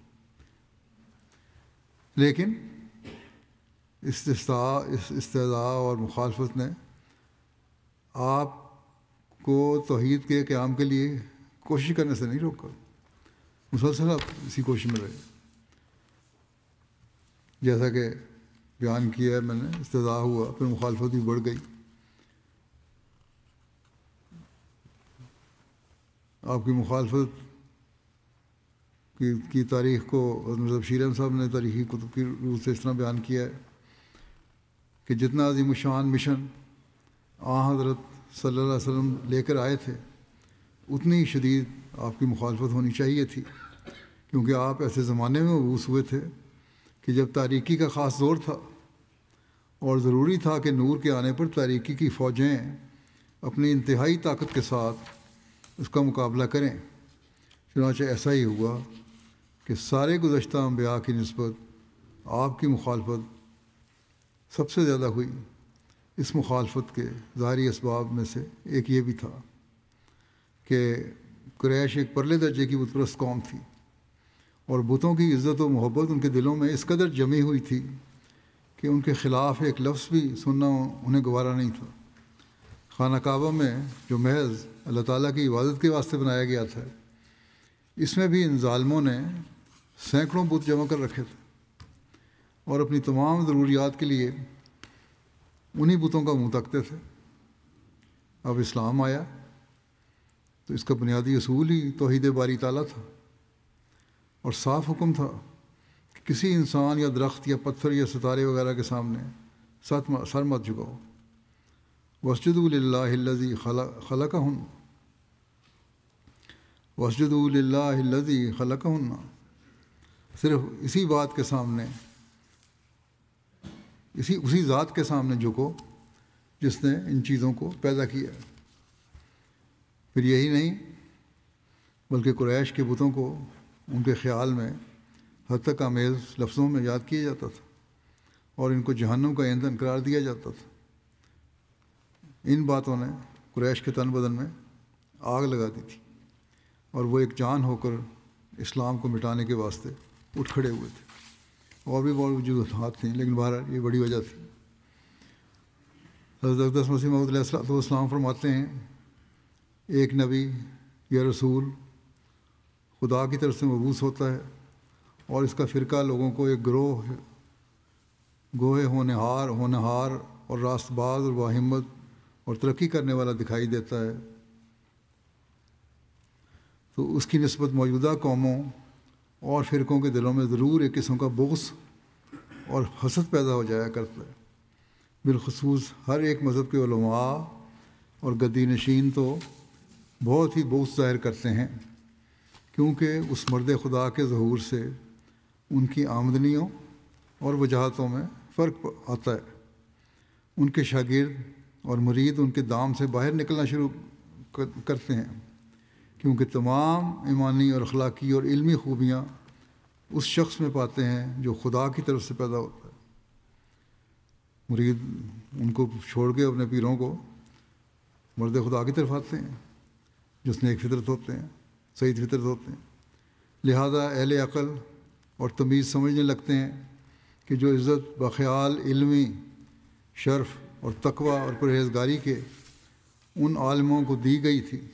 لیکن استحصاء اس استحضاء اور مخالفت نے آپ کو توحید کے قیام کے لیے کوشش کرنے سے نہیں روکا. مسلسل آپ اسی کوشش میں رہے. جیسا کہ بیان کیا ہے میں نے، استحضاء ہوا، پھر مخالفت بھی بڑھ گئی. آپ کی مخالفت کی کی تاریخ کو حضرت بشیر احمد صاحب نے تاریخی کتب کی روح سے اس طرح بیان کیا ہے کہ جتنا عظیم الشان مشن آ حضرت صلی اللہ علیہ وسلم لے کر آئے تھے اتنی ہی شدید آپ کی مخالفت ہونی چاہیے تھی، کیونکہ آپ ایسے زمانے میں مبعوث ہوئے تھے کہ جب تاریکی کا خاص زور تھا اور ضروری تھا کہ نور کے آنے پر تاریکی کی فوجیں اپنی انتہائی طاقت کے ساتھ اس کا مقابلہ کریں. چنانچہ ایسا ہی ہوا کہ سارے گزشتہ انبیاء کی نسبت آپ کی مخالفت سب سے زیادہ ہوئی۔ اس مخالفت کے ظاہری اسباب میں سے ایک یہ بھی تھا کہ قریش ایک پرلے درجے کی بت پرست قوم تھی، اور بتوں کی عزت و محبت ان کے دلوں میں اس قدر جمی ہوئی تھی کہ ان کے خلاف ایک لفظ بھی سننا انہیں گوارا نہیں تھا۔ خانہ کعبہ میں جو محض اللہ تعالیٰ کی عبادت کے واسطے بنایا گیا تھا، اس میں بھی ان ظالموں نے سینکڑوں بت جمع کر رکھے تھے، اور اپنی تمام ضروریات کے لیے انہی بتوں کا منہ تکتے تھے۔ اب اسلام آیا تو اس کا بنیادی اصول ہی توحید باری تعالیٰ تھا، اور صاف حکم تھا کہ کسی انسان یا درخت یا پتھر یا ستارے وغیرہ کے سامنے سر مت جھکاؤ۔ واسجدوا للہ الذی خلقہن واسجدوا للہ الذی خلقہن، صرف اسی بات کے سامنے، اسی اسی ذات کے سامنے جھکو جس نے ان چیزوں کو پیدا کیا۔ پھر یہی نہیں بلکہ قریش کے بتوں کو ان کے خیال میں حد تک آمیز لفظوں میں یاد کیا جاتا تھا، اور ان کو جہنم کا ایندھن قرار دیا جاتا تھا۔ ان باتوں نے قریش کے تن بدن میں آگ لگا دی تھی، اور وہ ایک جان ہو کر اسلام کو مٹانے کے واسطے اٹھ کھڑے ہوئے تھے۔ اور بھی بہت وجوہات تھیں، لیکن بہرحال یہ بڑی وجہ تھی۔ حضرت اقدس مسیح موعود علیہ الصلوۃ والسلام فرماتے ہیں، ایک نبی یا رسول خدا کی طرف سے مبعوث ہوتا ہے، اور اس کا فرقہ لوگوں کو ایک گروہ گوہے ہونہار ہونہار اور راست باز اور باہمت اور ترقی کرنے والا دکھائی دیتا ہے، تو اس کی نسبت موجودہ قوموں اور فرقوں کے دلوں میں ضرور ایک قسم کا بغض اور حسد پیدا ہو جایا کرتا ہے۔ بالخصوص ہر ایک مذہب کے علماء اور گدی نشین تو بہت ہی بغض ظاہر کرتے ہیں، کیونکہ اس مرد خدا کے ظہور سے ان کی آمدنیوں اور وجاہتوں میں فرق آتا ہے۔ ان کے شاگرد اور مرید ان کے دام سے باہر نکلنا شروع کرتے ہیں، کیونکہ تمام ایمانی اور اخلاقی اور علمی خوبیاں اس شخص میں پاتے ہیں جو خدا کی طرف سے پیدا ہوتا ہے۔ مرید ان کو چھوڑ کے اپنے پیروں کو مرد خدا کی طرف آتے ہیں، جس نیک فطرت ہوتے ہیں، صحیح فطرت ہوتے ہیں۔ لہذا اہل عقل اور تمیز سمجھنے لگتے ہیں کہ جو عزت بخیال علمی شرف اور تقوی اور پرہیزگاری کے ان عالموں کو دی گئی تھی،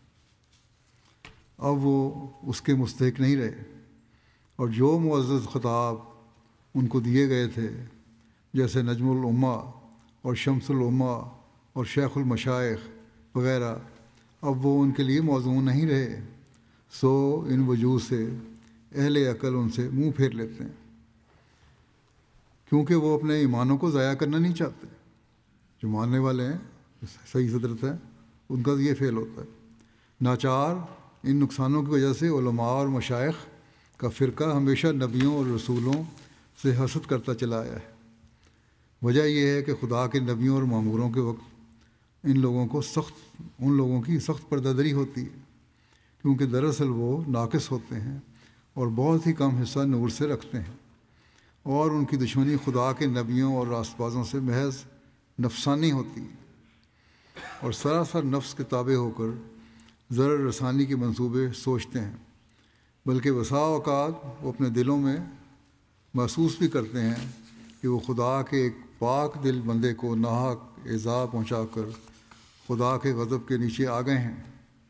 اب وہ اس کے مستحق نہیں رہے، اور جو معزز خطاب ان کو دیے گئے تھے، جیسے نجم الامہ اور شمس الامہ اور شیخ المشائخ وغیرہ، اب وہ ان کے لیے موزوں نہیں رہے۔ سو ان وجوہ سے اہل عقل ان سے منہ پھیر لیتے ہیں، کیونکہ وہ اپنے ایمانوں کو ضائع کرنا نہیں چاہتے۔ جو ماننے والے ہیں، صحیح فطرت ہے، ان کا یہ فعل ہوتا ہے۔ ناچار ان نقصانوں کی وجہ سے علماء اور مشائخ کا فرقہ ہمیشہ نبیوں اور رسولوں سے حسد کرتا چلا آیا ہے۔ وجہ یہ ہے کہ خدا کے نبیوں اور ماموروں کے وقت ان لوگوں کو سخت ان لوگوں کی سخت پردہ دری ہوتی ہے، کیونکہ دراصل وہ ناقص ہوتے ہیں اور بہت ہی کم حصہ نور سے رکھتے ہیں، اور ان کی دشمنی خدا کے نبیوں اور راست بازوں سے محض نفسانی ہوتی ہے، اور سراسر نفس کے تابع ہو کر ضرر رسانی کے منصوبے سوچتے ہیں، بلکہ بسا اوقات وہ اپنے دلوں میں محسوس بھی کرتے ہیں کہ وہ خدا کے ایک پاک دل بندے کو ناحق ایذا پہنچا کر خدا کے غضب کے نیچے آ گئے ہیں،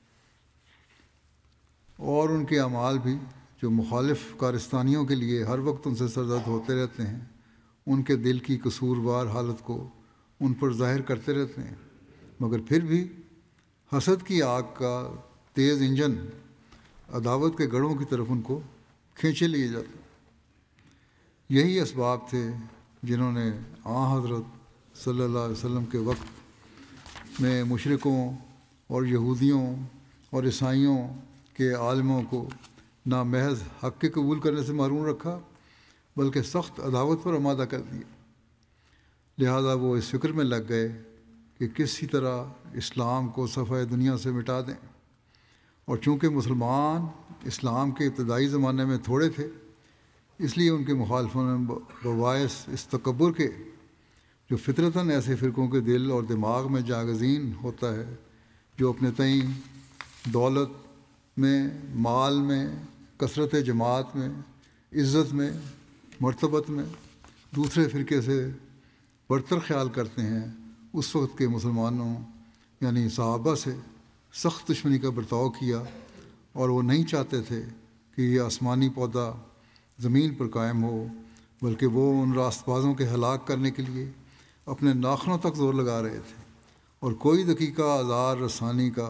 اور ان کے اعمال بھی جو مخالف کارستانیوں کے لیے ہر وقت ان سے سرزد ہوتے رہتے ہیں، ان کے دل کی قصوروار حالت کو ان پر ظاہر کرتے رہتے ہیں، مگر پھر بھی حسد کی آگ کا تیز انجن عداوت کے گڑھوں کی طرف ان کو کھینچے لیے جاتے ہیں۔ یہی اسباب تھے جنہوں نے آن حضرت صلی اللہ علیہ وسلم کے وقت میں مشرکوں اور یہودیوں اور عیسائیوں کے عالموں کو نہ محض حق کے قبول کرنے سے محروم رکھا، بلکہ سخت عداوت پر آمادہ کر دیا۔ لہذا وہ اس فکر میں لگ گئے کہ کسی طرح اسلام کو صفحہ دنیا سے مٹا دیں، اور چونکہ مسلمان اسلام کے ابتدائی زمانے میں تھوڑے تھے، اس لیے ان کے مخالفوں نے بباعث اس تکبر کے جو فطرتاً ایسے فرقوں کے دل اور دماغ میں جاگزین ہوتا ہے جو اپنے تئیں دولت میں، مال میں، کثرت جماعت میں، عزت میں، مرتبت میں دوسرے فرقے سے برتر خیال کرتے ہیں، اس وقت کے مسلمانوں یعنی صحابہ سے سخت دشمنی کا برتاؤ کیا، اور وہ نہیں چاہتے تھے کہ یہ آسمانی پودا زمین پر قائم ہو، بلکہ وہ ان راست بازوں کے ہلاک کرنے کے لیے اپنے ناخنوں تک زور لگا رہے تھے، اور کوئی دقیقہ آزار رسانی کا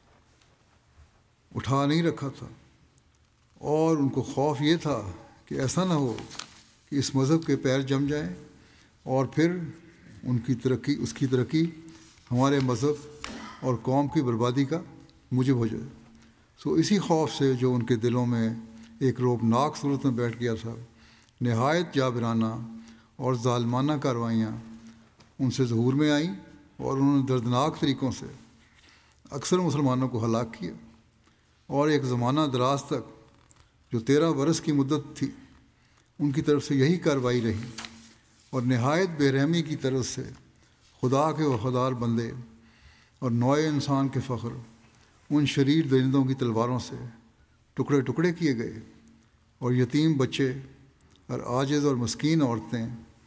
اٹھا نہیں رکھا تھا، اور ان کو خوف یہ تھا کہ ایسا نہ ہو کہ اس مذہب کے پیر جم جائیں اور پھر ان کی ترقی اس کی ترقی ہمارے مذہب اور قوم کی بربادی کا موجب ہو جائے۔ سو اسی خوف سے جو ان کے دلوں میں ایک رعبناک صورت میں بیٹھ گیا تھا، نہایت جابرانہ اور ظالمانہ کارروائیاں ان سے ظہور میں آئیں، اور انہوں نے دردناک طریقوں سے اکثر مسلمانوں کو ہلاک کیا، اور ایک زمانہ دراز تک جو تیرہ برس کی مدت تھی ان کی طرف سے یہی کارروائی رہی، اور نہایت بے رحمی کی طرف سے خدا کے وفادار بندے اور نوع انسان کے فخر ان شریر درندوں کی تلواروں سے ٹکڑے ٹکڑے کیے گئے، اور یتیم بچے اور عاجز اور مسکین عورتیں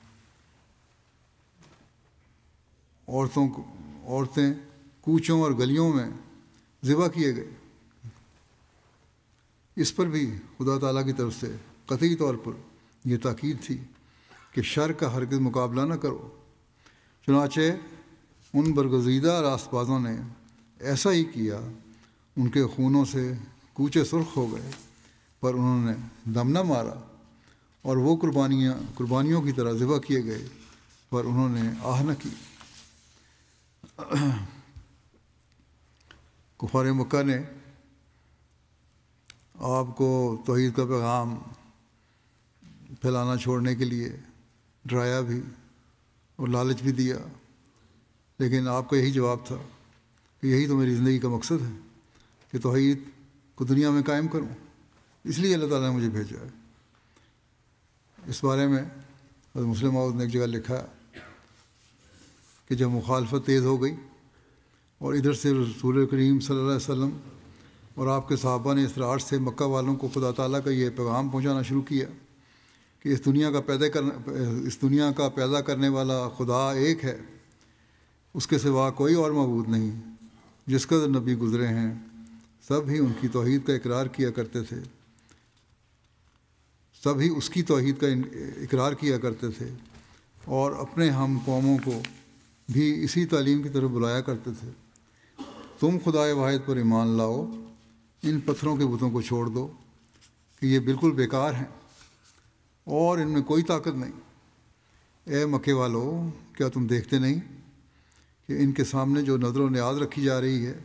عورتوں کو عورتیں کوچوں اور گلیوں میں ذبح کیے گئے۔ اس پر بھی خدا تعالیٰ کی طرف سے قطعی طور پر یہ تاکید تھی کہ شر کا ہرگز مقابلہ نہ کرو۔ چنانچہ ان برگزیدہ راست بازوں نے ایسا ہی کیا، ان کے خونوں سے کوچے سرخ ہو گئے، پر انہوں نے دم نہ مارا، اور وہ قربانیاں قربانیوں کی طرح ذبح کیے گئے، پر انہوں نے آہ نہ کی۔ کفار مکہ نے آپ کو توحید کا پیغام پھیلانا چھوڑنے کے لیے ڈرایا بھی اور لالچ بھی دیا، لیکن آپ کا یہی جواب تھا کہ یہی تو میری زندگی کا مقصد ہے کہ توحید کو دنیا میں قائم کروں، اس لیے اللہ تعالیٰ نے مجھے بھیجا ہے۔ اس بارے میں حضرت مسلم موعود نے ایک جگہ لکھا کہ جب مخالفت تیز ہو گئی اور ادھر سے رسول کریم صلی اللہ علیہ وسلم اور آپ کے صحابہ نے اسرار سے مکہ والوں کو خدا تعالیٰ کا یہ پیغام پہنچانا شروع کیا کہ اس دنیا کا پیدا کرنا اس دنیا کا پیدا کرنے والا خدا ایک ہے، اس کے سوا کوئی اور معبود نہیں، جس قدر نبی گزرے ہیں سب ہی ان کی توحید کا اقرار کیا کرتے تھے سب ہی اس کی توحید کا اقرار کیا کرتے تھے اور اپنے ہم قوموں کو بھی اسی تعلیم کی طرف بلایا کرتے تھے۔ تم خدائے واحد پر ایمان لاؤ، ان پتھروں کے بتوں کو چھوڑ دو کہ یہ بالکل بیکار ہیں اور ان میں کوئی طاقت نہیں۔ اے مکے والو، کیا تم دیکھتے نہیں کہ ان کے سامنے جو نظر و نیاز رکھی جا رہی ہے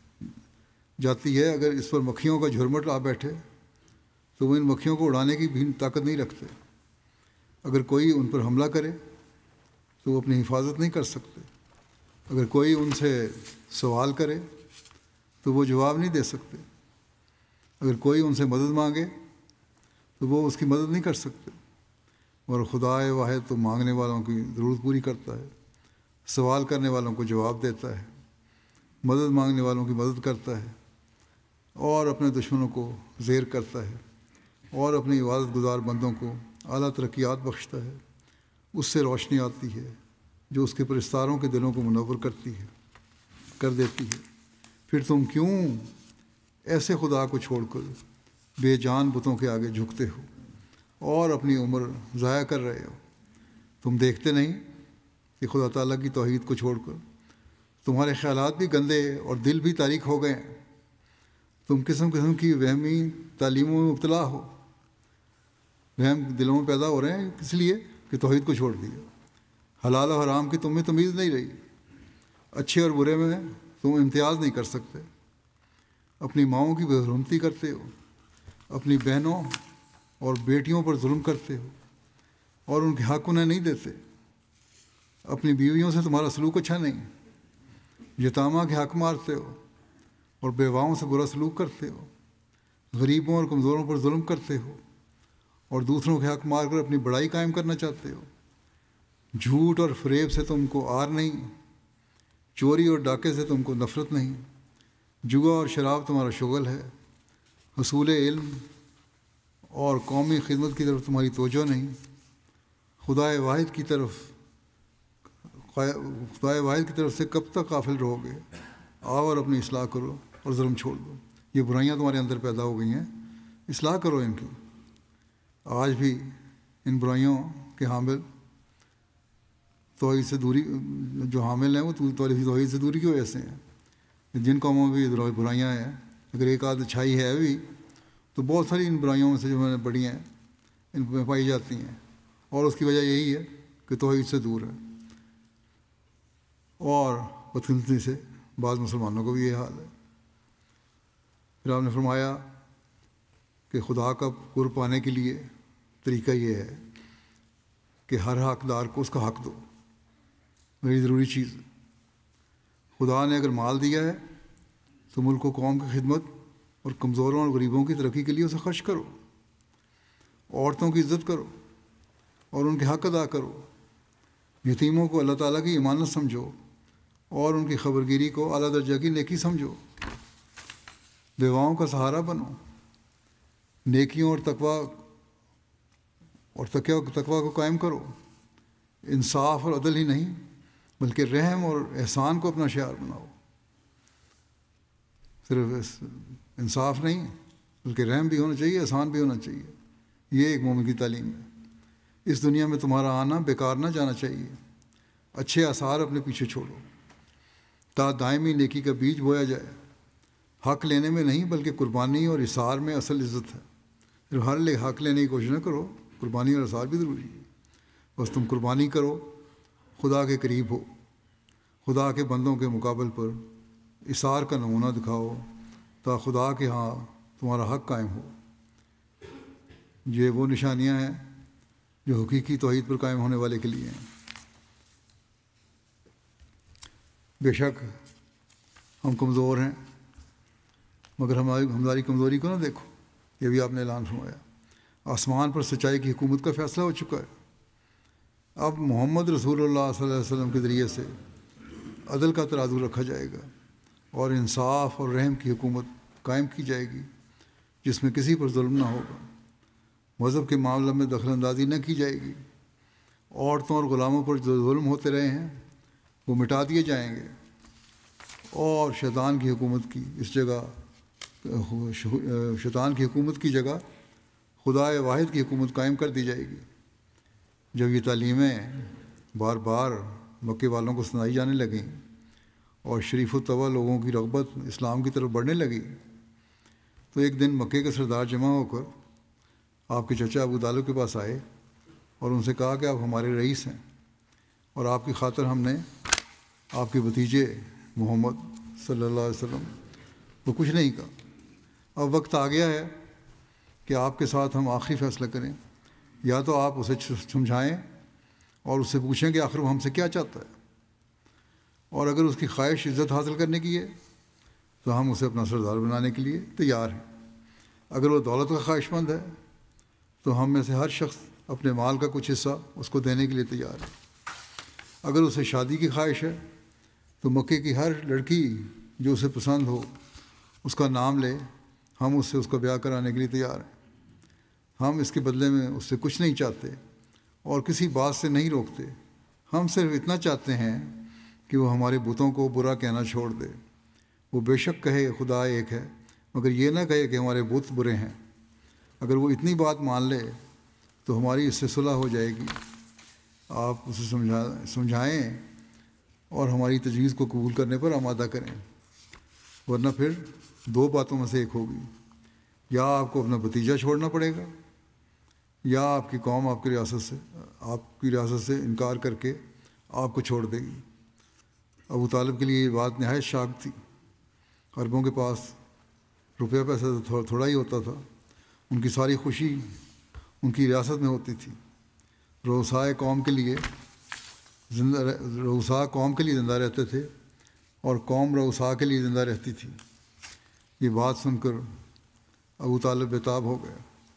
جاتی ہے، اگر اس پر مکھیوں کا جھرمٹ آ بیٹھے تو وہ ان مکھیوں کو اڑانے کی بھی طاقت نہیں رکھتے۔ اگر کوئی ان پر حملہ کرے تو وہ اپنی حفاظت نہیں کر سکتے۔ اگر کوئی ان سے سوال کرے تو وہ جواب نہیں دے سکتے۔ اگر کوئی ان سے مدد مانگے تو وہ اس کی مدد نہیں کر سکتے۔ اور خدائے واحد تو مانگنے والوں کی ضرورت پوری کرتا ہے، سوال کرنے والوں کو جواب دیتا ہے، مدد مانگنے والوں کی مدد کرتا ہے، اور اپنے دشمنوں کو زیر کرتا ہے، اور اپنی عبادت گزار بندوں کو اعلیٰ ترقیات بخشتا ہے۔ اس سے روشنی آتی ہے جو اس کے پرستاروں کے دلوں کو منور کرتی ہے کر دیتی ہے۔ پھر تم کیوں ایسے خدا کو چھوڑ کر بے جان بتوں کے آگے جھکتے ہو اور اپنی عمر ضائع کر رہے ہو؟ تم دیکھتے نہیں کہ خدا تعالیٰ کی توحید کو چھوڑ کر تمہارے خیالات بھی گندے اور دل بھی تاریک ہو گئے ہیں۔ تم قسم قسم کی وہمی تعلیموں میں مبتلا ہو، وہم دلوں میں پیدا ہو رہے ہیں اس لیے کہ توحید کو چھوڑ دیا۔ حلال و حرام کی تم میں تمیز نہیں رہی، اچھے اور برے میں تم امتیاز نہیں کر سکتے، اپنی ماؤں کی بے حرمتی کرتے ہو، اپنی بہنوں اور بیٹیوں پر ظلم کرتے ہو اور ان کے حق انہیں نہیں دیتے، اپنی بیویوں سے تمہارا سلوک اچھا نہیں، یتامہ کے حق مارتے ہو اور بیواؤں سے برا سلوک کرتے ہو، غریبوں اور کمزوروں پر ظلم کرتے ہو اور دوسروں کے حق مار کر اپنی بڑائی قائم کرنا چاہتے ہو۔ جھوٹ اور فریب سے تم کو آر نہیں، چوری اور ڈاکے سے تم کو نفرت نہیں، جوا اور شراب تمہارا شغل ہے، حصول علم اور قومی خدمت کی طرف تمہاری توجہ نہیں۔ خدائے واحد کی طرف خدائے واحد کی طرف سے کب تک غافل رہو گے؟ آؤ اور اپنی اصلاح کرو اور ظلم چھوڑ دو۔ یہ برائیاں تمہارے اندر پیدا ہو گئی ہیں، اصلاح کرو ان کی۔ آج بھی ان برائیوں کے حامل توحید سے دوری جو حامل ہیں وہ توحید سے دوری کی وجہ سے ہیں۔ جن قوموں میں بھی برائیاں ہیں، اگر ایک آدھ اچھائی ہے بھی تو بہت ساری ان برائیوں میں سے جو میں نے پڑھی ہیں ان میں پائی جاتی ہیں، اور اس کی وجہ یہی ہے کہ توحید سے دور ہے۔ اور بدقسمتی سے بعض مسلمانوں کو بھی یہ حال ہے۔ پھر آپ نے فرمایا کہ خدا کا قرب پانے کے لیے طریقہ یہ ہے کہ ہر حقدار کو اس کا حق دو، بڑی ضروری چیز۔ خدا نے اگر مال دیا ہے تو ملک و قوم کی خدمت اور کمزوروں اور غریبوں کی ترقی کے لیے اسے خرچ کرو، عورتوں کی عزت کرو اور ان کے حق ادا کرو، یتیموں کو اللہ تعالیٰ کی امانت سمجھو اور ان کی خبرگیری کو اعلیٰ درجہ کی نیکی سمجھو، بیواؤں کا سہارا بنو، نیکیوں اور تقوی اور تقوی کو قائم کرو، انصاف اور عدل ہی نہیں بلکہ رحم اور احسان کو اپنا شعار بناؤ۔ صرف انصاف نہیں بلکہ رحم بھی ہونا چاہیے، احسان بھی ہونا چاہیے۔ یہ ایک مومن کی تعلیم ہے۔ اس دنیا میں تمہارا آنا بیکار نہ جانا چاہیے۔ اچھے آثار اپنے پیچھے چھوڑو تا دائمی نیکی کا بیج بویا جائے۔ حق لینے میں نہیں بلکہ قربانی اور اثار میں اصل عزت ہے۔ پھر ہر لے حق لینے کی کوشش نہ کرو، قربانی اور اثار بھی ضروری ہے۔ بس تم قربانی کرو، خدا کے قریب ہو، خدا کے بندوں کے مقابل پر اثار کا نمونہ دکھاؤ تا خدا کے ہاں تمہارا حق قائم ہو۔ یہ وہ نشانیاں ہیں جو حقیقی توحید پر قائم ہونے والے کے لیے ہیں۔ بے شک ہم کمزور ہیں، مگر ہماری ہماری کمزوری کو نہ دیکھو۔ یہ بھی آپ نے اعلان فرمایا۔ آسمان پر سچائی کی حکومت کا فیصلہ ہو چکا ہے۔ اب محمد رسول اللہ صلی اللہ علیہ وسلم کے ذریعے سے عدل کا ترازو رکھا جائے گا اور انصاف اور رحم کی حکومت قائم کی جائے گی جس میں کسی پر ظلم نہ ہوگا۔ مذہب کے معاملے میں دخل اندازی نہ کی جائے گی۔ عورتوں اور غلاموں پر جو ظلم ہوتے رہے ہیں وہ مٹا دیے جائیں گے، اور شیطان کی حکومت کی اس جگہ شیطان کی حکومت کی جگہ خدا واحد کی حکومت قائم کر دی جائے گی۔ جب یہ تعلیمیں بار بار مکے والوں کو سنائی جانے لگیں اور شریف الطبع لوگوں کی رغبت اسلام کی طرف بڑھنے لگی تو ایک دن مکے کے سردار جمع ہو کر آپ کے چچا ابو طالب کے پاس آئے اور ان سے کہا کہ آپ ہمارے رئیس ہیں اور آپ کی خاطر ہم نے آپ کے بھتیجے محمد صلی اللہ علیہ وسلم کو کچھ نہیں کہا۔ اب وقت آ گیا ہے کہ آپ کے ساتھ ہم آخری فیصلہ کریں، یا تو آپ اسے سمجھائیں اور اس سے پوچھیں کہ آخر وہ ہم سے کیا چاہتا ہے، اور اگر اس کی خواہش عزت حاصل کرنے کی ہے تو ہم اسے اپنا سردار بنانے کے لیے تیار ہیں، اگر وہ دولت کا خواہش مند ہے تو ہم میں سے ہر شخص اپنے مال کا کچھ حصہ اس کو دینے کے لیے تیار ہے، اگر اسے شادی کی خواہش ہے تو مکے کی ہر لڑکی جو اسے پسند ہو اس کا نام لے، ہم اس سے اس کا بیاہ کرانے کے لیے تیار ہیں۔ ہم اس کے بدلے میں اس سے کچھ نہیں چاہتے اور کسی بات سے نہیں روکتے، ہم صرف اتنا چاہتے ہیں کہ وہ ہمارے بتوں کو برا کہنا چھوڑ دے۔ وہ بے شک کہے خدا ایک ہے، مگر یہ نہ کہے کہ ہمارے بت برے ہیں۔ اگر وہ اتنی بات مان لے تو ہماری اس سے صلح ہو جائے گی۔ آپ اسے سمجھا سمجھائیں اور ہماری تجویز کو قبول کرنے پر آمادہ کریں، ورنہ پھر دو باتوں میں سے ایک ہوگی، یا آپ کو اپنا بھتیجا چھوڑنا پڑے گا یا آپ کی قوم آپ کی ریاست سے آپ کی ریاست سے انکار کر کے آپ کو چھوڑ دے گی۔ ابو طالب کے لیے یہ بات نہایت شاک تھی۔ عربوں کے پاس روپیہ پیسہ تو تھوڑا ہی ہوتا تھا، ان کی ساری خوشی ان کی ریاست میں ہوتی تھی۔ روسائے قوم کے لیے زندہ روسا قوم کے لیے زندہ رہتے تھے اور قوم روسا کے لیے زندہ رہتی تھی۔ یہ بات سن کر ابو طالب بے تاب ہو گیا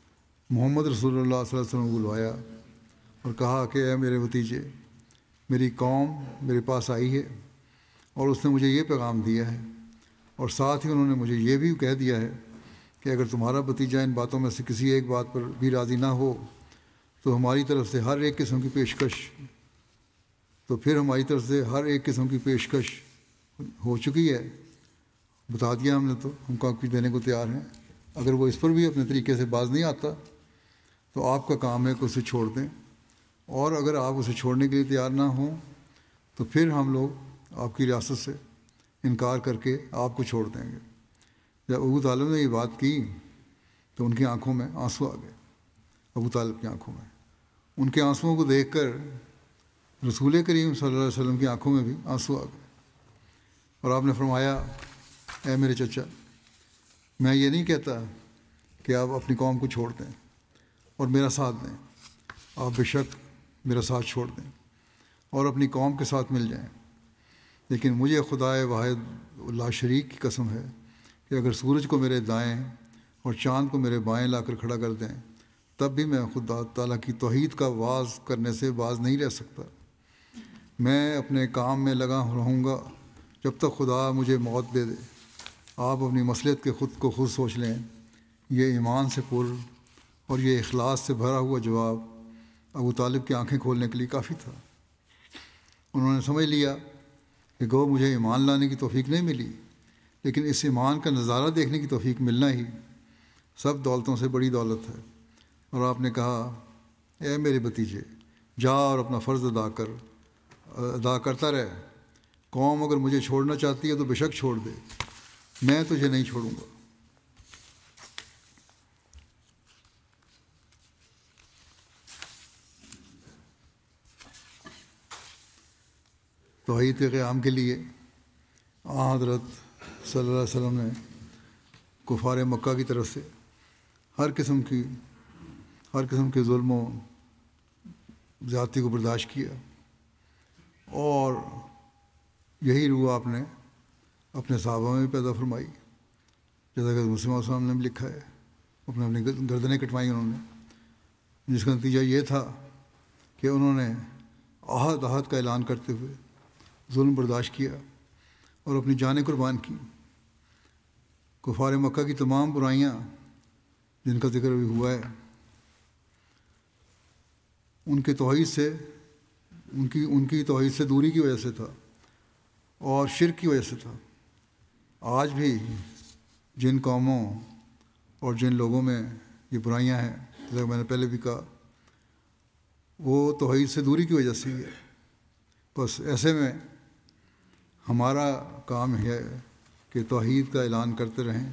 محمد رسول اللہ صلی اللہ علیہ وسلم کو بلوایا اور کہا کہ اے میرے بھتیجے، میری قوم میرے پاس آئی ہے اور اس نے مجھے یہ پیغام دیا ہے، اور ساتھ ہی انہوں نے مجھے یہ بھی کہہ دیا ہے کہ اگر تمہارا بھتیجا ان باتوں میں سے کسی ایک بات پر بھی راضی نہ ہو تو ہماری طرف سے ہر ایک قسم کی پیشکش تو پھر ہماری طرف سے ہر ایک قسم کی پیشکش ہو چکی ہے، بتا دیا ہم نے، تو ہم کا کچھ دینے کو تیار ہیں۔ اگر وہ اس پر بھی اپنے طریقے سے باز نہیں آتا تو آپ کا کام ہے کہ اسے چھوڑ دیں، اور اگر آپ اسے چھوڑنے کے لیے تیار نہ ہوں تو پھر ہم لوگ آپ کی ریاست سے انکار کر کے آپ کو چھوڑ دیں گے۔ جب ابو طالب نے یہ بات کی تو ان کی آنکھوں میں آنسو آ گئے، ابو طالب کی آنکھوں میں۔ ان کے آنسوؤں کو دیکھ کر رسول کریم صلی اللہ علیہ وسلم کی آنکھوں میں بھی آنسو آ گئے، اور آپ نے فرمایا اے میرے چچا، میں یہ نہیں کہتا کہ آپ اپنی قوم کو چھوڑ دیں اور میرا ساتھ دیں، آپ بے شک میرا ساتھ چھوڑ دیں اور اپنی قوم کے ساتھ مل جائیں، لیکن مجھے خدائے واحد لا شریک کی قسم ہے کہ اگر سورج کو میرے دائیں اور چاند کو میرے بائیں لا کر کھڑا کر دیں تب بھی میں خدا تعالیٰ کی توحید کا واز کرنے سے باز نہیں رہ سکتا۔ میں اپنے کام میں لگا رہوں گا جب تک خدا مجھے موت دے دے۔ آپ اپنی مصلحت کے خود کو خود سوچ لیں۔ یہ ایمان سے پر اور یہ اخلاص سے بھرا ہوا جواب ابو طالب کی آنکھیں کھولنے کے لیے کافی تھا۔ انہوں نے سمجھ لیا کہ گو مجھے ایمان لانے کی توفیق نہیں ملی، لیکن اس ایمان کا نظارہ دیکھنے کی توفیق ملنا ہی سب دولتوں سے بڑی دولت ہے۔ اور آپ نے کہا اے میرے بھتیجے، جا اور اپنا فرض ادا کر ادا کرتا رہ۔ قوم اگر مجھے چھوڑنا چاہتی ہے تو بے شک چھوڑ دے، میں تجھے نہیں چھوڑوں گا۔ توحید کے قیام کے لیے آن حضرت صلی اللہ علیہ وسلم نے کفار مکہ کی طرف سے ہر قسم کی ہر قسم کے ظلم و زیادتی کو برداشت کیا، اور یہی روح آپ نے اپنے صحابہ میں بھی پیدا فرمائی، جیسا کہ مسلم السلام نے بھی لکھا ہے۔ اپنے اپنی گردنیں کٹوائیں انہوں نے، جس کا نتیجہ یہ تھا کہ انہوں نے عہد عہد کا اعلان کرتے ہوئے ظلم برداشت کیا اور اپنی جانیں قربان کی۔ کفار مکہ کی تمام برائیاں جن کا ذکر بھی ہوا ہے، ان کے توحید سے ان کی ان کی توحید سے دوری کی وجہ سے تھا اور شرک کی وجہ سے تھا۔ آج بھی جن قوموں اور جن لوگوں میں یہ برائیاں ہیں، جیسا میں نے پہلے بھی کہا، وہ توحید سے دوری کی وجہ سے ہی ہے۔ بس ایسے میں ہمارا کام ہے کہ توحید کا اعلان کرتے رہیں،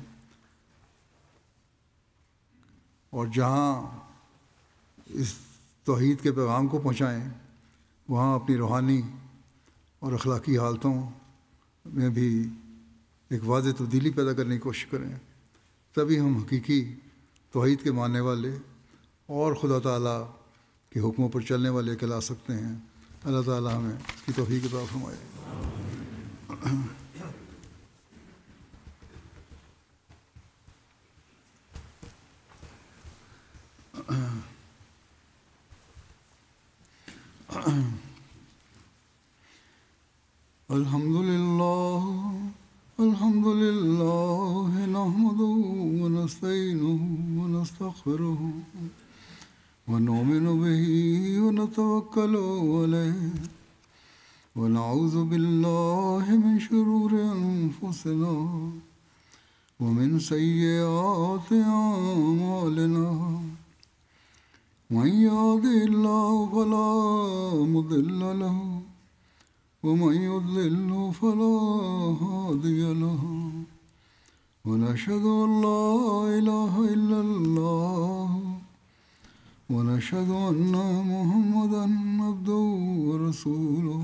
اور جہاں اس توحید کے پیغام کو پہنچائیں وہاں اپنی روحانی اور اخلاقی حالتوں میں بھی ایک واضح تبدیلی پیدا کرنے کی کوشش کریں، تبھی ہم حقیقی توحید کے ماننے والے اور خدا تعالیٰ کے حکموں پر چلنے والے کہلا سکتے ہیں۔ اللہ تعالیٰ ہمیں اس کی توفیق عطا فرمائے۔ الحمد للہ الحمد للہ نحمده ونستعینه ونستغفره ونؤمن به ونتوکل علیہ ونعوذ باللہ من شرور انفسنا ومن سیئات اعمالنا من يهده الله فلا مضل له ومن يضلل فلا هادي له ونشهد أن لا إله إلا الله ونشهد أن محمدا عبده ورسوله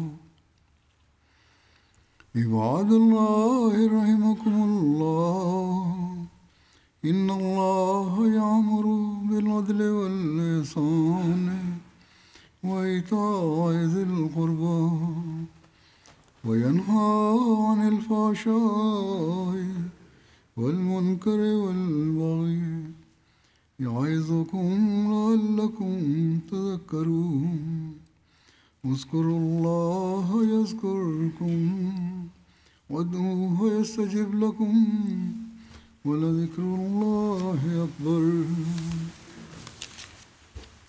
عباد الله رحمكم الله إن الله يأمر بالعدل والإحسان وإيتاء ذي القربى وينهى عن الفحشاء والمنكر والبغي يعظكم لعلكم تذكرون اذكروا الله يذكركم وادعوه يستجب لكم ولذكر الله أكبر.